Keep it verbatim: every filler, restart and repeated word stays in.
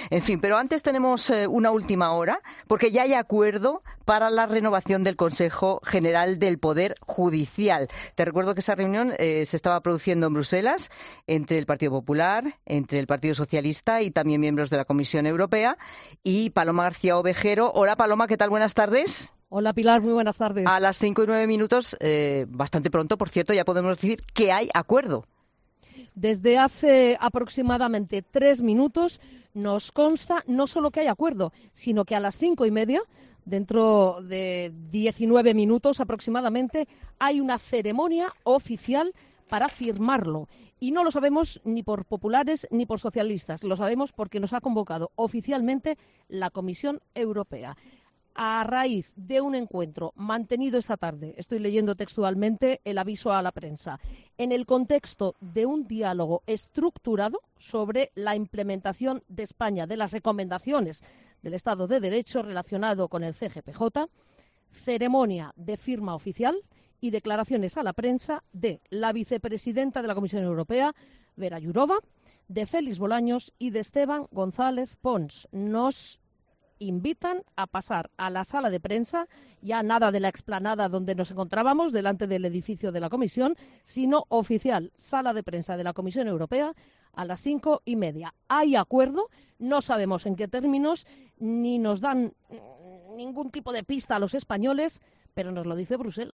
En fin, pero antes tenemos eh, una última hora, porque ya hay acuerdo para la renovación del Consejo General del Poder Judicial. Te recuerdo que esa reunión eh, se estaba produciendo en Bruselas entre el Partido Popular, entre el Partido Socialista y también miembros de la Comisión Europea. Y Paloma García Ovejero. Hola, Paloma, ¿qué tal? Buenas tardes. Hola, Pilar, muy buenas tardes. A las cinco y nueve minutos, eh, bastante pronto, por cierto, ya podemos decir que hay acuerdo. Desde hace aproximadamente tres minutos nos consta no solo que hay acuerdo, sino que a las cinco y media, dentro de diecinueve minutos aproximadamente, hay una ceremonia oficial para firmarlo. Y no lo sabemos ni por populares ni por socialistas, lo sabemos porque nos ha convocado oficialmente la Comisión Europea. A raíz de un encuentro mantenido esta tarde, estoy leyendo textualmente el aviso a la prensa, en el contexto de un diálogo estructurado sobre la implementación de España de las recomendaciones del Estado de Derecho relacionado con el C G P J, ceremonia de firma oficial y declaraciones a la prensa de la vicepresidenta de la Comisión Europea, Vera Jourova, de Félix Bolaños y de Esteban González Pons. Nos invitan a pasar a la sala de prensa, ya nada de la explanada donde nos encontrábamos, delante del edificio de la Comisión, sino oficial, sala de prensa de la Comisión Europea, a las cinco y media. Hay acuerdo, no sabemos en qué términos, ni nos dan ningún tipo de pista a los españoles, pero nos lo dice Bruselas.